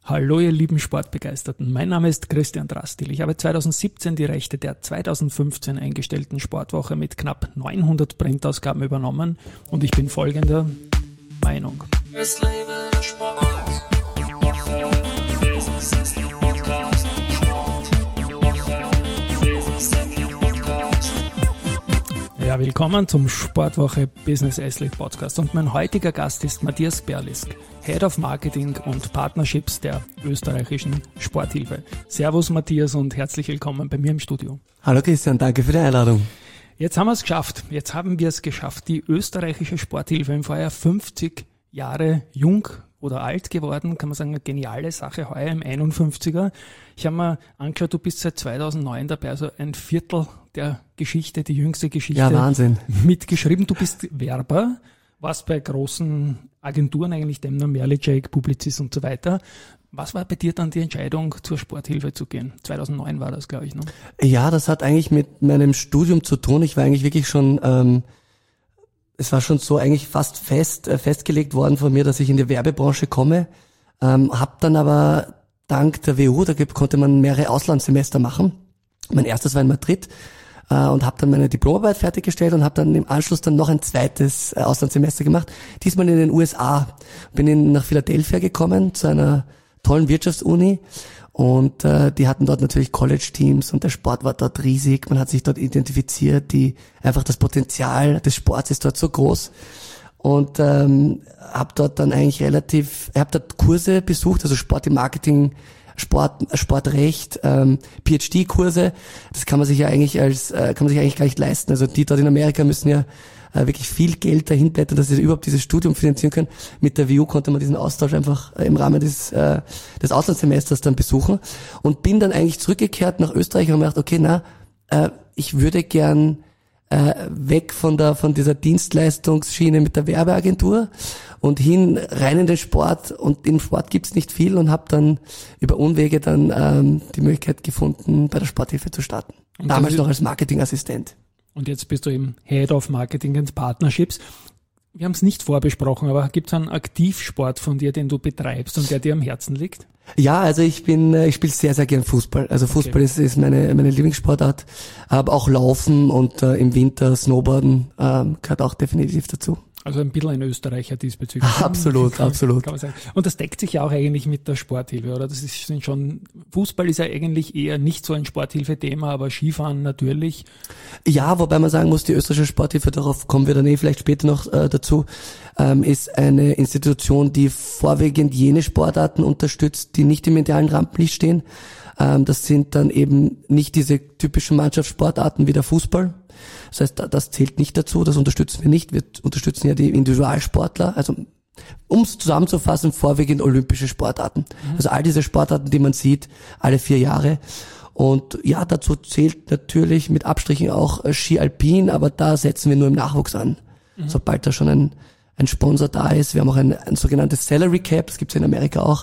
Hallo ihr lieben Sportbegeisterten, mein Name ist Christian Drastil. Ich habe 2017 die Rechte der 2015 eingestellten Sportwoche mit knapp 900 Printausgaben übernommen und ich bin folgender Meinung. Es lebe der Sport. Ja, willkommen zum Sportwoche Business Athlete Podcast und mein heutiger Gast ist Matthias Berlisk, Head of Marketing und Partnerships der österreichischen Sporthilfe. Servus Matthias und herzlich willkommen bei mir im Studio. Hallo Christian, danke für die Einladung. Jetzt haben wir es geschafft. Die österreichische Sporthilfe im Vorjahr 50 Jahre jung oder alt geworden, kann man sagen, eine geniale Sache, heuer im 51er. Ich habe mir angeschaut, du bist seit 2009 dabei, also ein Viertel der Geschichte, die jüngste Geschichte. Ja, Wahnsinn. Mitgeschrieben. Du bist Werber, warst bei großen Agenturen eigentlich, Demner, Merle, Jake, Publicis und so weiter. Was war bei dir dann die Entscheidung, zur Sporthilfe zu gehen? 2009 war das, glaube ich, ne? Ja, das hat eigentlich mit meinem Studium zu tun. Ich war eigentlich wirklich schon, es war schon so eigentlich fast festgelegt worden von mir, dass ich in die Werbebranche komme. Hab dann aber dank der WU, da konnte man mehrere Auslandssemester machen. Mein erstes war in Madrid und habe dann meine Diplomarbeit fertiggestellt und habe dann im Anschluss dann noch ein zweites Auslandssemester gemacht. Diesmal in den USA. Bin nach Philadelphia gekommen zu einer tollen Wirtschaftsuni und die hatten dort natürlich College-Teams und der Sport war dort riesig. Man hat sich dort identifiziert, einfach das Potenzial des Sports ist dort so groß. Und habe dort dann eigentlich habe dort Kurse besucht, also Sport im Marketing, Sportrecht, PhD-Kurse. Das kann man sich ja eigentlich gar nicht leisten. Also die dort in Amerika müssen ja wirklich viel Geld dahin blättern, dass sie überhaupt dieses Studium finanzieren können. Mit der WU konnte man diesen Austausch einfach im Rahmen des Auslandssemesters dann besuchen und bin dann eigentlich zurückgekehrt nach Österreich und habe gedacht, okay, ich würde gern weg von dieser Dienstleistungsschiene mit der Werbeagentur und rein in den Sport, und im Sport gibt's nicht viel, und habe dann über Umwege dann die Möglichkeit gefunden, bei der Sporthilfe zu starten. Und damals noch als Marketingassistent. Und jetzt bist du im Head of Marketing and Partnerships. Wir haben es nicht vorbesprochen, aber gibt es einen Aktivsport von dir, den du betreibst und der dir am Herzen liegt? Ja, also ich spiele sehr, sehr gern Fußball. Also Fußball ist meine Lieblingssportart. Aber auch Laufen und im Winter Snowboarden gehört auch definitiv dazu. Also ein bisschen ein Österreicher diesbezüglich. Absolut. Kann man sagen. Und das deckt sich ja auch eigentlich mit der Sporthilfe, oder? Fußball ist ja eigentlich eher nicht so ein Sporthilfe-Thema, aber Skifahren natürlich. Ja, wobei man sagen muss, die österreichische Sporthilfe, darauf kommen wir dann vielleicht später noch dazu, ist eine Institution, die vorwiegend jene Sportarten unterstützt, die nicht im medialen Rampenlicht stehen. Das sind dann eben nicht diese typischen Mannschaftssportarten wie der Fußball. Das heißt, das zählt nicht dazu, das unterstützen wir nicht. Wir unterstützen ja die Individualsportler, also um es zusammenzufassen, vorwiegend olympische Sportarten. Also all diese Sportarten, die man sieht, alle 4 Jahre. Und ja, dazu zählt natürlich mit Abstrichen auch Ski Alpin, aber da setzen wir nur im Nachwuchs an. Sobald da schon ein Sponsor da ist, wir haben auch ein sogenanntes Salary Cap, das gibt's ja in Amerika auch,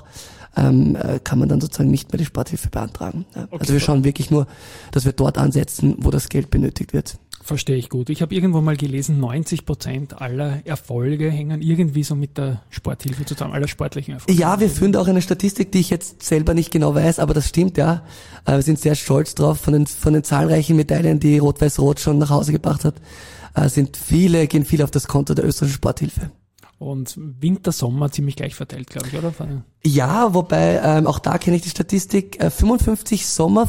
kann man dann sozusagen nicht mehr die Sporthilfe beantragen. Ja. Okay. Also wir schauen wirklich nur, dass wir dort ansetzen, wo das Geld benötigt wird. Verstehe ich gut. Ich habe irgendwo mal gelesen, 90% aller Erfolge hängen irgendwie so mit der Sporthilfe zusammen, aller sportlichen Erfolge. Ja, wir führen da auch eine Statistik, die ich jetzt selber nicht genau weiß, aber das stimmt, ja. Wir sind sehr stolz drauf von den zahlreichen Medaillen, die Rot-Weiß-Rot schon nach Hause gebracht hat. Gehen viele auf das Konto der österreichischen Sporthilfe. Und Winter, Sommer ziemlich gleich verteilt, glaube ich, oder? Ja, wobei auch da kenne ich die Statistik, 55 Sommer,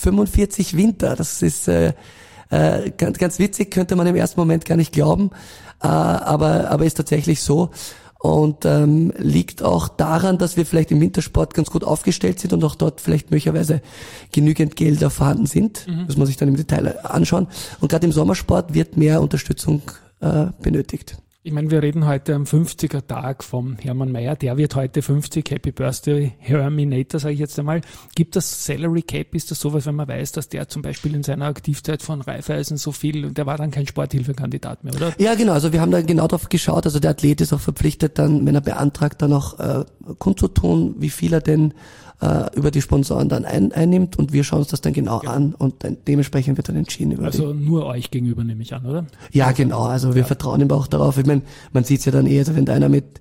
45 Winter. Das ist ganz, ganz witzig, könnte man im ersten Moment gar nicht glauben, aber ist tatsächlich so. Und liegt auch daran, dass wir vielleicht im Wintersport ganz gut aufgestellt sind und auch dort vielleicht möglicherweise genügend Gelder vorhanden sind. Muss man sich dann im Detail anschauen. Und gerade im Sommersport wird mehr Unterstützung benötigt. Ich meine, wir reden heute am 50er-Tag vom Hermann Mayer. Der wird heute 50. Happy Birthday, Herminator, sage ich jetzt einmal. Gibt das Salary Cap? Ist das sowas, wenn man weiß, dass der zum Beispiel in seiner Aktivzeit von Raiffeisen so viel, und der war dann kein Sporthilfekandidat mehr, oder? Ja, genau. Also wir haben da genau drauf geschaut. Also der Athlet ist auch verpflichtet, dann, wenn er beantragt, dann auch kundzutun, wie viel er denn über die Sponsoren dann einnimmt, und wir schauen uns das dann genau an und dann dementsprechend wird dann entschieden. Also nur euch gegenüber, nehme ich an, oder? Ja, genau. Also wir vertrauen ihm auch darauf. Ich meine, man sieht es ja dann also wenn da einer mit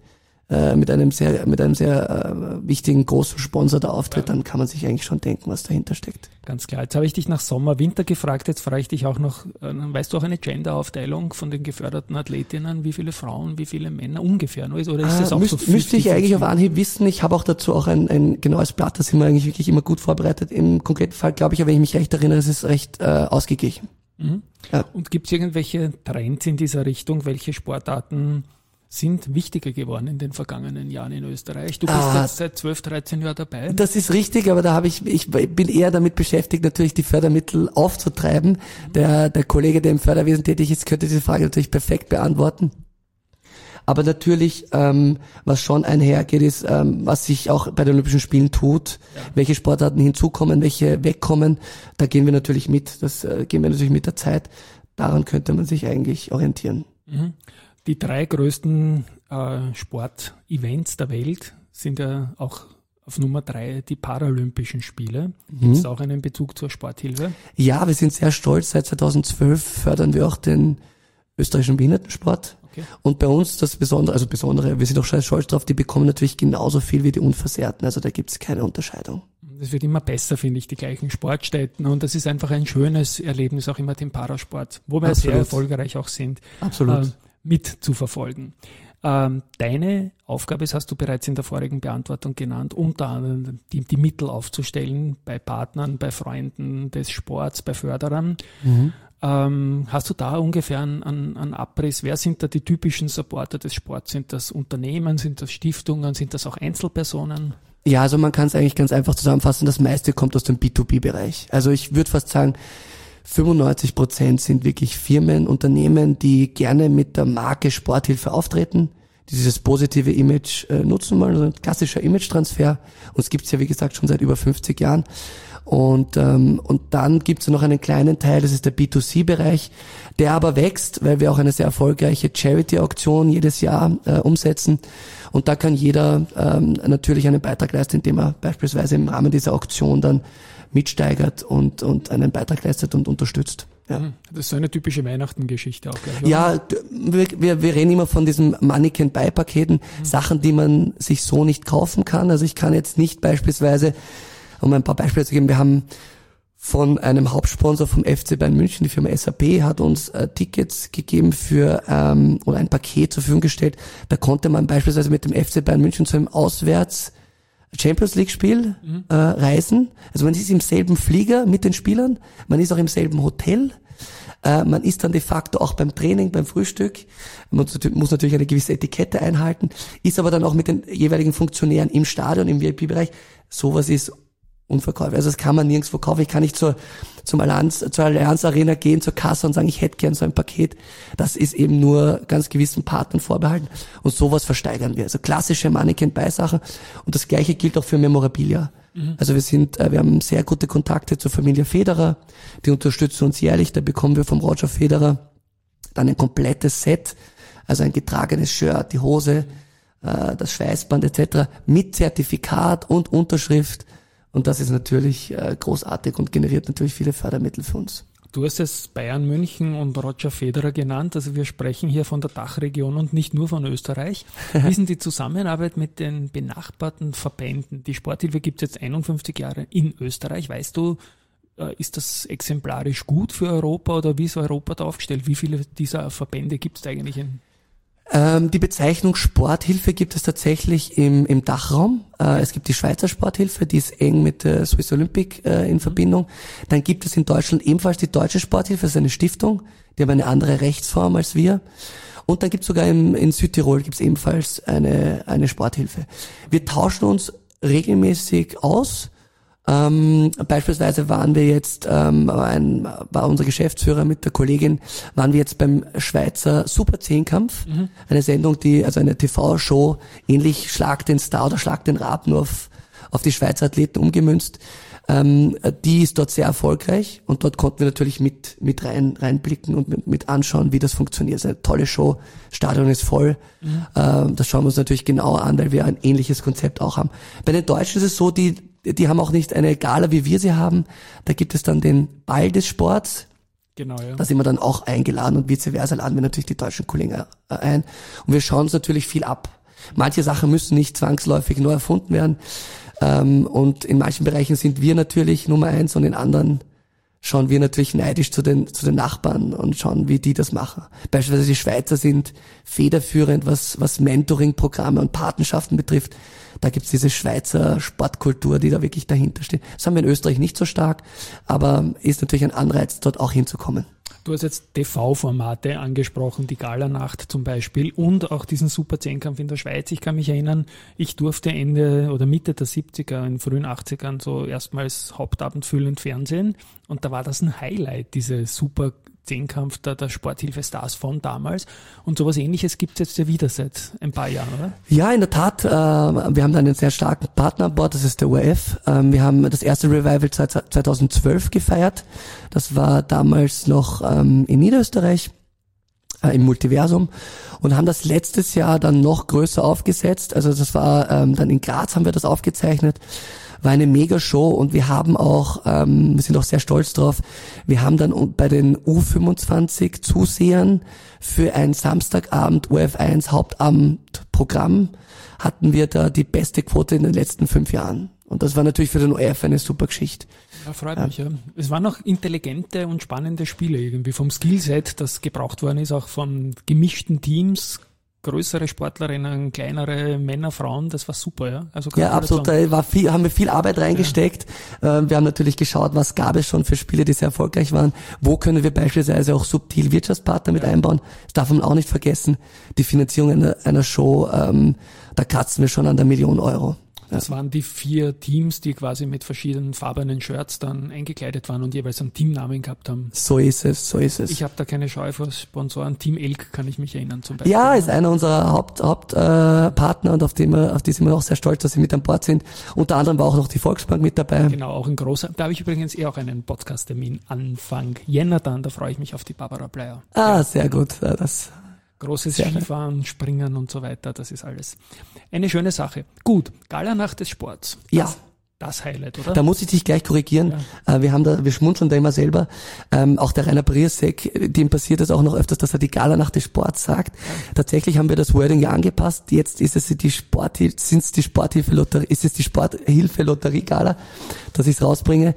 mit einem sehr wichtigen großen Sponsor da auftritt, dann kann man sich eigentlich schon denken, was dahinter steckt. Ganz klar. Jetzt habe ich dich nach Sommer, Winter gefragt, jetzt frage ich dich auch noch, weißt du auch eine Gender-Aufteilung von den geförderten Athletinnen, wie viele Frauen, wie viele Männer ungefähr? Oder ist das auch so 50, müsste ich eigentlich auf Anhieb wissen. Ich habe auch dazu auch ein genaues Blatt, da sind wir eigentlich wirklich immer gut vorbereitet. Im konkreten Fall, glaube ich, wenn ich mich recht erinnere, ist es recht ausgeglichen. Mhm. Ja. Und gibt es irgendwelche Trends in dieser Richtung? Welche Sportarten sind wichtiger geworden in den vergangenen Jahren in Österreich? Du bist jetzt seit 12, 13 Jahren dabei. Das ist richtig, aber ich bin eher damit beschäftigt, natürlich die Fördermittel aufzutreiben. Der Kollege, der im Förderwesen tätig ist, könnte diese Frage natürlich perfekt beantworten. Aber natürlich, was schon einhergeht, ist, was sich auch bei den Olympischen Spielen tut, welche Sportarten hinzukommen, welche wegkommen. Da gehen wir natürlich mit. Das gehen wir natürlich mit der Zeit. Daran könnte man sich eigentlich orientieren. Mhm. Die 3 größten Sportevents der Welt sind ja auch auf Nummer 3 die Paralympischen Spiele. Gibt es auch einen Bezug zur Sporthilfe? Ja, wir sind sehr stolz. Seit 2012 fördern wir auch den österreichischen Behindertensport. Okay. Und bei uns das Besondere, wir sind auch stolz drauf, die bekommen natürlich genauso viel wie die Unversehrten. Also da gibt es keine Unterscheidung. Es wird immer besser, finde ich, die gleichen Sportstätten. Und das ist einfach ein schönes Erlebnis, auch immer den Parasport, wo wir sehr erfolgreich auch sind. Absolut. Mit zu verfolgen. Deine Aufgabe, das hast du bereits in der vorigen Beantwortung genannt, unter anderem die Mittel aufzustellen bei Partnern, bei Freunden des Sports, bei Förderern. Hast du da ungefähr einen Abriss? Wer sind da die typischen Supporter des Sports? Sind das Unternehmen, sind das Stiftungen, sind das auch Einzelpersonen? Ja, also man kann es eigentlich ganz einfach zusammenfassen, das meiste kommt aus dem B2B-Bereich. Also ich würde fast sagen, 95% sind wirklich Firmen, Unternehmen, die gerne mit der Marke Sporthilfe auftreten, die dieses positive Image nutzen wollen, also ein klassischer Image-Transfer. Uns gibt's ja, wie gesagt, schon seit über 50 Jahren. Und dann gibt's noch einen kleinen Teil, das ist der B2C-Bereich, der aber wächst, weil wir auch eine sehr erfolgreiche Charity-Auktion jedes Jahr umsetzen. Und da kann jeder natürlich einen Beitrag leisten, indem er beispielsweise im Rahmen dieser Auktion dann mitsteigert und einen Beitrag leistet und unterstützt. Ja. Das ist so eine typische Weihnachtengeschichte auch gleich, oder? Ja, wir reden immer von diesen Money-Can-Buy-Paketen, Sachen, die man sich so nicht kaufen kann. Also ich kann jetzt nicht beispielsweise, um ein paar Beispiele zu geben, wir haben von einem Hauptsponsor vom FC Bayern München, die Firma SAP, hat uns Tickets gegeben für oder ein Paket zur Verfügung gestellt. Da konnte man beispielsweise mit dem FC Bayern München zu einem Auswärts Champions League Spiel reisen. Also man ist im selben Flieger mit den Spielern, man ist auch im selben Hotel, man ist dann de facto auch beim Training, beim Frühstück, man muss natürlich eine gewisse Etikette einhalten, ist aber dann auch mit den jeweiligen Funktionären im Stadion, im VIP-Bereich. Sowas ist unverkäuflich. Also das kann man nirgendwo kaufen. Ich kann nicht zur Allianz Arena gehen, zur Kasse und sagen, ich hätte gern so ein Paket. Das ist eben nur ganz gewissen Partnern vorbehalten. Und sowas versteigern wir. Also klassische Money-Can-Buy-Sachen. Und das Gleiche gilt auch für Memorabilia. Also wir haben sehr gute Kontakte zur Familie Federer. Die unterstützen uns jährlich. Da bekommen wir vom Roger Federer dann ein komplettes Set. Also ein getragenes Shirt, die Hose, das Schweißband etc. mit Zertifikat und Unterschrift. Und das ist natürlich großartig und generiert natürlich viele Fördermittel für uns. Du hast es Bayern München und Roger Federer genannt. Also wir sprechen hier von der Dachregion und nicht nur von Österreich. Wie ist denn die Zusammenarbeit mit den benachbarten Verbänden? Die Sporthilfe gibt es jetzt 51 Jahre in Österreich. Weißt du, ist das exemplarisch gut für Europa oder wie ist Europa da aufgestellt? Wie viele dieser Verbände gibt es eigentlich in Die Bezeichnung Sporthilfe gibt es tatsächlich im Dachraum. Es gibt die Schweizer Sporthilfe, die ist eng mit der Swiss Olympic in Verbindung. Dann gibt es in Deutschland ebenfalls die Deutsche Sporthilfe, das ist eine Stiftung, die haben eine andere Rechtsform als wir. Und dann gibt es sogar in Südtirol gibt es ebenfalls eine Sporthilfe. Wir tauschen uns regelmäßig aus. Beispielsweise waren wir jetzt, war unser Geschäftsführer mit der Kollegin, waren wir jetzt beim Schweizer Super-10-Kampf, eine Sendung, also eine TV-Show, ähnlich Schlag den Star oder Schlag den Rab, nur auf die Schweizer Athleten umgemünzt. Die ist dort sehr erfolgreich und dort konnten wir natürlich mit reinblicken und mit anschauen, wie das funktioniert. Es ist eine tolle Show, Stadion ist voll. Das schauen wir uns natürlich genauer an, weil wir ein ähnliches Konzept auch haben. Bei den Deutschen ist es so, die haben auch nicht eine Gala, wie wir sie haben. Da gibt es dann den Ball des Sports. Genau, ja. Da sind wir dann auch eingeladen und vice versa laden wir natürlich die deutschen Kollegen ein. Und wir schauen uns natürlich viel ab. Manche Sachen müssen nicht zwangsläufig neu erfunden werden. Und in manchen Bereichen sind wir natürlich Nummer 1 und in anderen schauen wir natürlich neidisch zu den Nachbarn und schauen, wie die das machen. Beispielsweise die Schweizer sind federführend, was Mentoring-Programme und Patenschaften betrifft. Da gibt's diese Schweizer Sportkultur, die da wirklich dahinter steht. Das haben wir in Österreich nicht so stark, aber ist natürlich ein Anreiz, dort auch hinzukommen. Du hast jetzt TV-Formate angesprochen, die Galanacht zum Beispiel und auch diesen Super-10-Kampf in der Schweiz. Ich kann mich erinnern, ich durfte Ende oder Mitte der 70er, in frühen 80ern so erstmals hauptabendfüllend Fernsehen und da war das ein Highlight, diese Super-10-Kampf der Sporthilfe-Stars von damals und sowas Ähnliches gibt es jetzt ja wieder seit ein paar Jahren, oder? Ja, in der Tat. Wir haben da einen sehr starken Partner an Bord, das ist der ORF. Wir haben das erste Revival 2012 gefeiert. Das war damals noch in Niederösterreich, im Multiversum und haben das letztes Jahr dann noch größer aufgesetzt. Also das war dann in Graz haben wir das aufgezeichnet. War eine Mega-Show und wir haben auch, wir sind auch sehr stolz drauf, wir haben dann bei den U25 Zusehern für ein Samstagabend ORF1 Hauptabendprogramm hatten wir da die beste Quote in den letzten 5 Jahren. Und das war natürlich für den ORF eine super Geschichte. Ja, freut mich, ja. Es waren auch intelligente und spannende Spiele irgendwie vom Skillset, das gebraucht worden ist, auch von gemischten Teams, größere Sportlerinnen, kleinere Männer, Frauen, das war super, ja. Also ja, absolut, da haben wir viel Arbeit reingesteckt. Ja. Wir haben natürlich geschaut, was gab es schon für Spiele, die sehr erfolgreich waren. Wo können wir beispielsweise auch subtil Wirtschaftspartner mit einbauen? Das darf man auch nicht vergessen. Die Finanzierung einer Show, da kratzen wir schon an der 1 Million Euro. Das waren die 4 Teams, die quasi mit verschiedenen farbenen Shirts dann eingekleidet waren und jeweils einen Teamnamen gehabt haben. So ist es. Ich habe da keine Scheu vor Sponsoren. Team Elk kann ich mich erinnern zum Beispiel. Ja, ist einer unserer Hauptpartner und auf die sind wir auch sehr stolz, dass sie mit an Bord sind. Unter anderem war auch noch die Volksbank mit dabei. Genau, auch ein großer. Da habe ich übrigens auch einen Podcast-Termin Anfang Jänner dann. Da freue ich mich auf die Barbara Bleier. Sehr gut. Großes Skifahren, Springen und so weiter, das ist alles eine schöne Sache. Gut, Galanacht des Sports. Das Highlight, oder? Da muss ich dich gleich korrigieren. Ja. Wir schmunzeln da immer selber. Auch der Rainer Briasek, dem passiert es auch noch öfters, dass er die Galanacht des Sports sagt. Ja. Tatsächlich haben wir das Wording ja angepasst. Jetzt ist es die Sporthilfe-Lotterie-Gala, dass ich es rausbringe.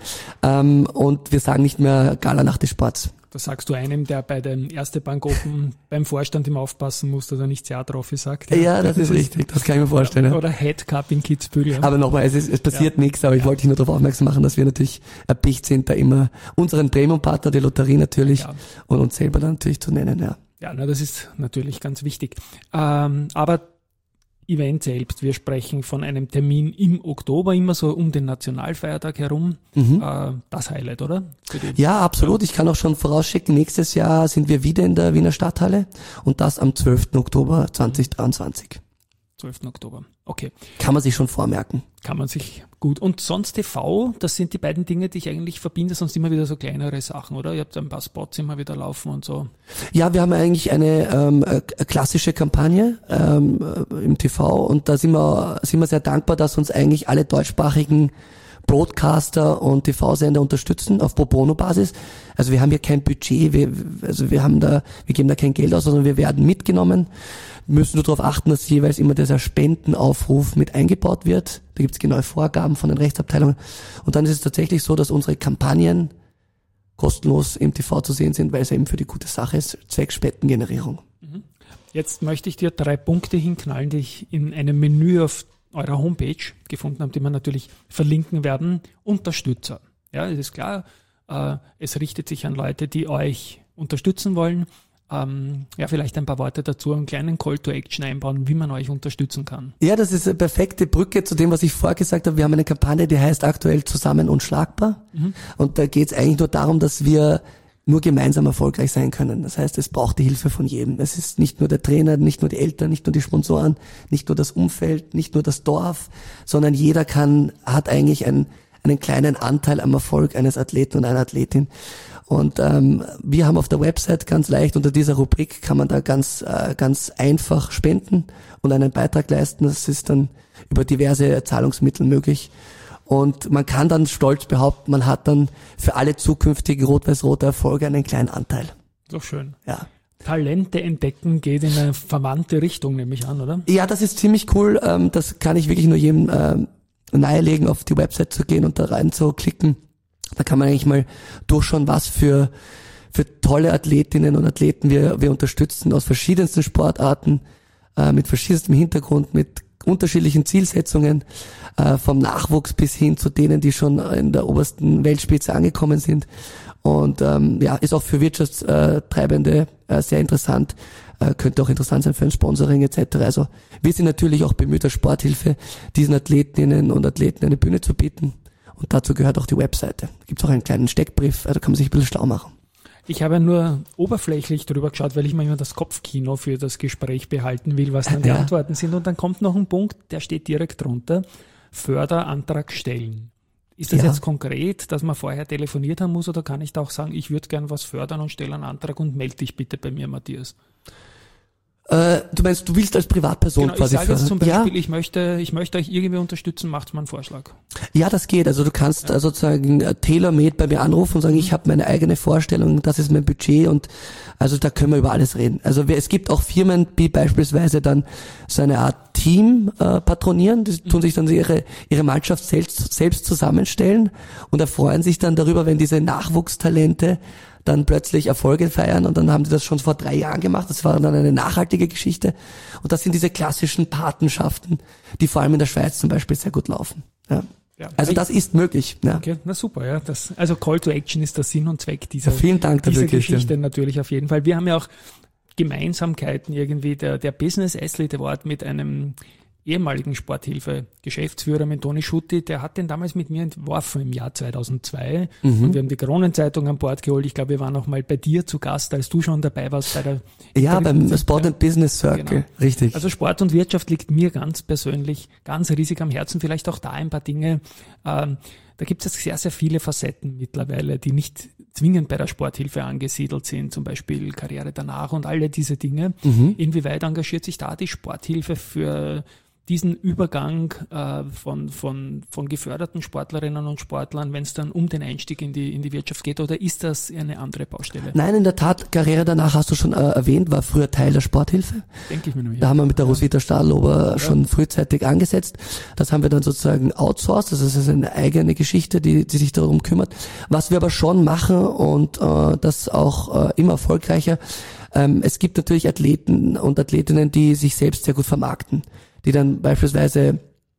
Und wir sagen nicht mehr Galanacht des Sports. Das sagst du einem, der bei dem Erste Bank Open beim Vorstand immer aufpassen muss, dass er nicht Theateroffi sagt. Ja, das ist richtig, das kann ich mir vorstellen. Oder Head Cup in Kitzbühel. Ja. Aber nochmal, es passiert nichts, aber ich wollte dich nur darauf aufmerksam machen, dass wir natürlich erpicht sind, da immer unseren Premium-Partner, die Lotterie natürlich, und uns selber dann natürlich zu nennen, ja. Ja, das ist natürlich ganz wichtig. Aber Event selbst, wir sprechen von einem Termin im Oktober, immer so um den Nationalfeiertag herum. Das Highlight, oder? Ja, absolut. Ich kann auch schon vorausschicken, nächstes Jahr sind wir wieder in der Wiener Stadthalle und das am 12. Oktober 2023. 12. Oktober, okay. Kann man sich schon vormerken. Kann man sich gut. Und sonst TV, das sind die beiden Dinge, die ich eigentlich verbinde, sonst immer wieder so kleinere Sachen, oder? Ihr habt ein paar Spots immer wieder laufen und so. Ja, wir haben eigentlich eine klassische Kampagne im TV und da sind wir sehr dankbar, dass uns eigentlich alle deutschsprachigen Broadcaster und TV-Sender unterstützen auf Pro-Bono-Basis. Also wir haben hier kein Budget, wir geben da kein Geld aus, sondern wir werden mitgenommen. Müssen nur darauf achten, dass jeweils immer dieser Spendenaufruf mit eingebaut wird. Da gibt es genaue Vorgaben von den Rechtsabteilungen. Und dann ist es tatsächlich so, dass unsere Kampagnen kostenlos im TV zu sehen sind, weil es eben für die gute Sache ist, zwecks Spendengenerierung. Jetzt möchte ich dir 3 Punkte hinknallen, die ich in einem Menü auf eurer Homepage gefunden habe, die wir natürlich verlinken werden. Unterstützer. Ja, es ist klar, es richtet sich an Leute, die euch unterstützen wollen. Vielleicht ein paar Worte dazu, einen kleinen Call to Action einbauen, wie man euch unterstützen kann. Ja, das ist eine perfekte Brücke zu dem, was ich vorher gesagt habe. Wir haben eine Kampagne, die heißt aktuell Zusammen unschlagbar. Und da geht es eigentlich nur darum, dass wir nur gemeinsam erfolgreich sein können. Das heißt, es braucht die Hilfe von jedem. Es ist nicht nur der Trainer, nicht nur die Eltern, nicht nur die Sponsoren, nicht nur das Umfeld, nicht nur das Dorf, sondern jeder hat eigentlich einen kleinen Anteil am Erfolg eines Athleten und einer Athletin. Und wir haben auf der Website ganz leicht unter dieser Rubrik kann man da ganz einfach spenden und einen Beitrag leisten. Das ist dann über diverse Zahlungsmittel möglich. Und man kann dann stolz behaupten, man hat dann für alle zukünftigen rot-weiß-rote Erfolge einen kleinen Anteil. Doch schön. Ja. Talente entdecken geht in eine verwandte Richtung, nehme ich an, oder? Ja, das ist ziemlich cool. Das kann ich wirklich nur jedem nahelegen, auf die Website zu gehen und da rein zu klicken. Da kann man eigentlich mal durchschauen, was für tolle Athletinnen und Athleten wir unterstützen aus verschiedensten Sportarten, mit verschiedenstem Hintergrund, mit unterschiedlichen Zielsetzungen, vom Nachwuchs bis hin zu denen, die schon in der obersten Weltspitze angekommen sind. Und ist auch für Wirtschaftstreibende sehr interessant, könnte auch interessant sein für ein Sponsoring etc. Also wir sind natürlich auch bemüht, als Sporthilfe diesen Athletinnen und Athleten eine Bühne zu bieten. Und dazu gehört auch die Webseite. Da gibt es auch einen kleinen Steckbrief, da kann man sich ein bisschen schlau machen. Ich habe nur oberflächlich drüber geschaut, weil ich mir immer das Kopfkino für das Gespräch behalten will, was dann die Antworten sind. Und dann kommt noch ein Punkt, der steht direkt drunter. Förderantrag stellen. Ist das jetzt konkret, dass man vorher telefoniert haben muss, oder kann ich da auch sagen, ich würde gern was fördern und stelle einen Antrag und melde dich bitte bei mir, Matthias? Du meinst, du willst als Privatperson genau, quasi ich sage jetzt zum Beispiel, ja. ich möchte euch irgendwie unterstützen, macht mal einen Vorschlag. Ja, das geht. Also du kannst sozusagen tailor-made bei mir anrufen und sagen, ich habe meine eigene Vorstellung, das ist mein Budget, und also da können wir über alles reden. Also es gibt auch Firmen, die beispielsweise dann so eine Art Team patronieren, die tun sich dann ihre Mannschaft selbst zusammenstellen und erfreuen sich dann darüber, wenn diese Nachwuchstalente dann plötzlich Erfolge feiern, und dann haben die das schon vor 3 Jahren gemacht. Das war dann eine nachhaltige Geschichte. Und das sind diese klassischen Patenschaften, die vor allem in der Schweiz zum Beispiel sehr gut laufen. Ja. Ja, also das ist möglich. Ja. Okay, na super, ja. Also Call to Action ist der Sinn und Zweck dieser, vielen Dank dafür, Geschichte natürlich auf jeden Fall. Wir haben ja auch Gemeinsamkeiten irgendwie. Der Business Athlete Award mit einem ehemaligen Sporthilfe-Geschäftsführer, mit Toni Schutti, der hat den damals mit mir entworfen im Jahr 2002. Und wir haben die Kronenzeitung an Bord geholt. Ich glaube, wir waren auch mal bei dir zu Gast, als du schon dabei warst bei der... Ja, beim Sport and Business Circle, genau. Richtig. Also Sport und Wirtschaft liegt mir ganz persönlich ganz riesig am Herzen. Vielleicht auch da ein paar Dinge. Da gibt es sehr, sehr viele Facetten mittlerweile, die nicht zwingend bei der Sporthilfe angesiedelt sind, zum Beispiel Karriere danach und alle diese Dinge. Inwieweit engagiert sich da die Sporthilfe für diesen Übergang von geförderten Sportlerinnen und Sportlern, wenn es dann um den Einstieg in die Wirtschaft geht, oder ist das eine andere Baustelle? Nein, in der Tat, Karriere danach hast du schon erwähnt, war früher Teil der Sporthilfe. Denke ich mir nur. Da haben wir mit der Roswitha Stadlober schon frühzeitig angesetzt. Das haben wir dann sozusagen outsourced, also das ist eine eigene Geschichte, die sich darum kümmert. Was wir aber schon machen, und das auch immer erfolgreicher, es gibt natürlich Athleten und Athletinnen, die sich selbst sehr gut vermarkten, die dann beispielsweise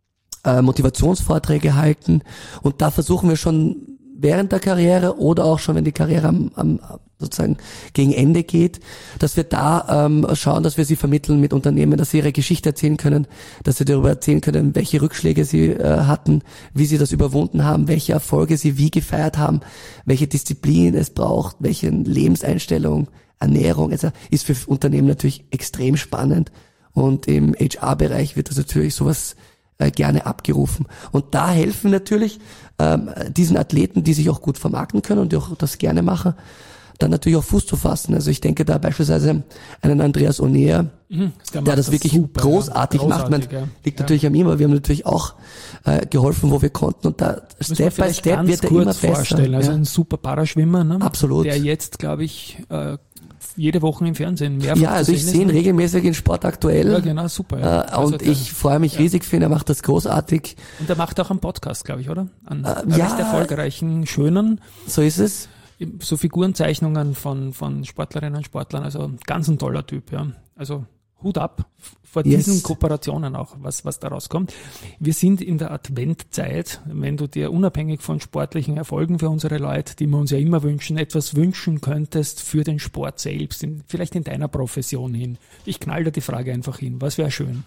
Motivationsvorträge halten, und da versuchen wir schon während der Karriere oder auch schon, wenn die Karriere am sozusagen gegen Ende geht, dass wir da schauen, dass wir sie vermitteln mit Unternehmen, dass sie ihre Geschichte erzählen können, dass sie darüber erzählen können, welche Rückschläge sie hatten, wie sie das überwunden haben, welche Erfolge sie wie gefeiert haben, welche Disziplin es braucht, welche Lebenseinstellung, Ernährung, also ist für Unternehmen natürlich extrem spannend. Und im HR-Bereich wird das natürlich sowas gerne abgerufen. Und da helfen natürlich diesen Athleten, die sich auch gut vermarkten können und die auch das gerne machen, dann natürlich auch Fuß zu fassen. Also ich denke da beispielsweise einen Andreas Onea, der das wirklich super, großartig macht. Man liegt natürlich an ihm, aber wir haben natürlich auch geholfen, wo wir konnten. Und da Step by Step wird er immer besser. Vorstellen. Also ein super Paraschwimmer, ne? Absolut. Der jetzt, glaube ich, jede Woche im Fernsehen mehrfach. Ja, also ich sehe ihn regelmäßig in Sport aktuell. Ja, genau, super. Ja. Also und ich freue mich riesig für ihn, er macht das großartig. Und er macht auch einen Podcast, glaube ich, oder? An recht erfolgreichen, schönen. So ist es. So Figurenzeichnungen von Sportlerinnen und Sportlern, also ganz ein toller Typ, ja. Also Hut ab vor diesen Kooperationen auch, was da rauskommt. Wir sind in der Adventzeit. Wenn du dir unabhängig von sportlichen Erfolgen für unsere Leute, die wir uns ja immer wünschen, etwas wünschen könntest für den Sport selbst, vielleicht in deiner Profession hin. Ich knall da die Frage einfach hin. Was wäre schön?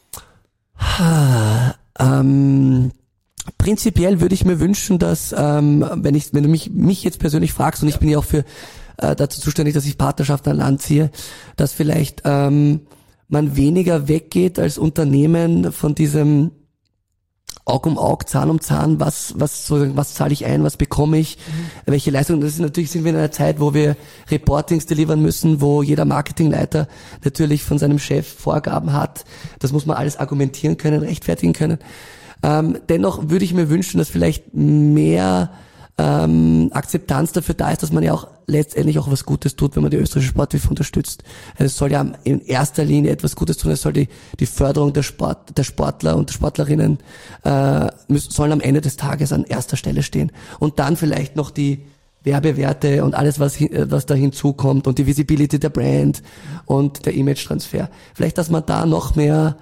Prinzipiell würde ich mir wünschen, dass, wenn du mich jetzt persönlich fragst, und ich bin ja auch für dazu zuständig, dass ich Partnerschaften an Land ziehe, dass vielleicht man weniger weggeht als Unternehmen von diesem Aug um Aug, Zahn um Zahn, was zahle ich ein, was bekomme ich, welche Leistungen. Das ist natürlich, sind wir in einer Zeit, wo wir Reportings delivern müssen, wo jeder Marketingleiter natürlich von seinem Chef Vorgaben hat. Das muss man alles argumentieren können, rechtfertigen können. Dennoch würde ich mir wünschen, dass vielleicht mehr Akzeptanz dafür da ist, dass man ja auch letztendlich auch was Gutes tut, wenn man die österreichische Sporthilfe unterstützt. Also es soll ja in erster Linie etwas Gutes tun, es soll die Förderung der Sportler und der Sportlerinnen sollen am Ende des Tages an erster Stelle stehen. Und dann vielleicht noch die Werbewerte und alles, was da hinzukommt und die Visibility der Brand und der Image-Transfer. Vielleicht, dass man da noch mehr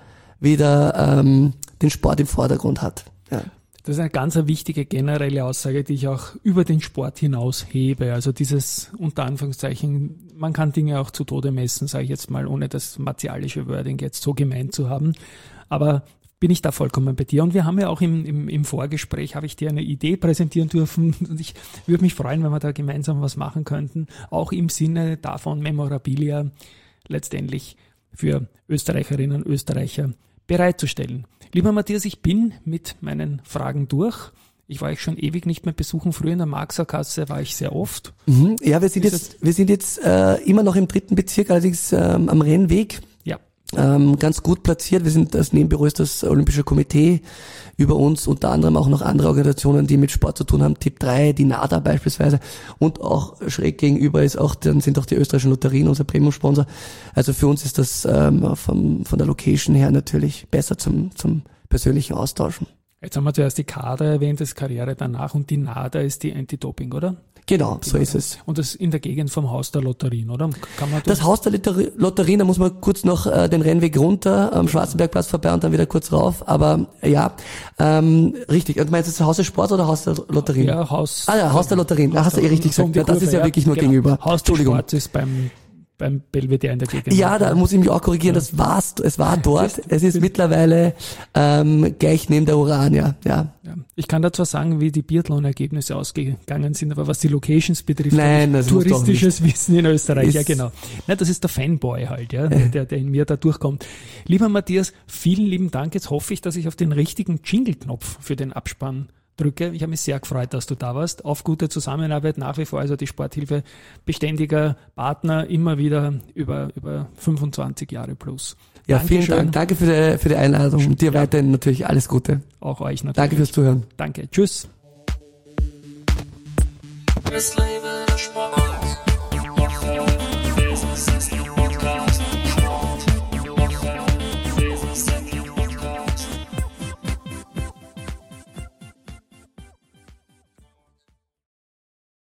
wieder den Sport im Vordergrund hat. Ja. Das ist eine ganz wichtige generelle Aussage, die ich auch über den Sport hinaus hebe. Also dieses, unter Anführungszeichen, man kann Dinge auch zu Tode messen, sage ich jetzt mal, ohne das martialische Wording jetzt so gemeint zu haben. Aber bin ich da vollkommen bei dir. Und wir haben ja auch im Vorgespräch, habe ich dir eine Idee präsentieren dürfen. Und ich würde mich freuen, wenn wir da gemeinsam was machen könnten. Auch im Sinne davon, Memorabilia letztendlich für Österreicherinnen und Österreicher bereitzustellen. Lieber Matthias, ich bin mit meinen Fragen durch. Ich war euch schon ewig nicht mehr besuchen. Früher in der Marxer-Kasse war ich sehr oft. Ja, wir sind jetzt immer noch im 3. Bezirk, allerdings am Rennweg. Ja. Ganz gut platziert. Wir sind, das Nebenbüro ist das Olympische Komitee, über uns unter anderem auch noch andere Organisationen, die mit Sport zu tun haben, Tipp 3, die NADA beispielsweise, und auch schräg gegenüber sind auch die österreichischen Lotterien unser Premium-Sponsor. Also für uns ist das von der Location her natürlich besser zum persönlichen Austauschen. Jetzt haben wir zuerst die Kader erwähnt, das Karriere danach, und die NADA ist die Anti-Doping, oder? Genau, so ist es. Und das in der Gegend vom Haus der Lotterien, oder? Kann man das Haus der Lotterien, da muss man kurz noch den Rennweg runter am Schwarzenbergplatz vorbei und dann wieder kurz rauf. Aber ja, richtig. Und meinst du das Haus des Sports oder Haus der Lotterien? Ja, Haus der Lotterien. Da hast du richtig gesagt. Ja, das ist ja wirklich nur gegenüber. Haus des Sports ist beim Belvedere in der Gegend. Ja, da muss ich mich auch korrigieren, es war dort. Es ist mittlerweile gleich neben der Urania. Ja. Ich kann da zwar sagen, wie die Biathlon-Ergebnisse ausgegangen sind, aber was die Locations betrifft, nein, das touristisches Wissen in Österreich, ja genau. Nein, das ist der Fanboy halt, ja, der in mir da durchkommt. Lieber Matthias, vielen lieben Dank. Jetzt hoffe ich, dass ich auf den richtigen Jingle-Knopf für den Abspann drücke. Ich habe mich sehr gefreut, dass du da warst. Auf gute Zusammenarbeit nach wie vor, also die Sporthilfe beständiger Partner, immer wieder über 25 Jahre plus. Ja, Dankeschön. Vielen Dank. Danke für die Einladung und dir weiterhin natürlich alles Gute. Auch euch natürlich. Danke fürs Zuhören. Danke. Tschüss.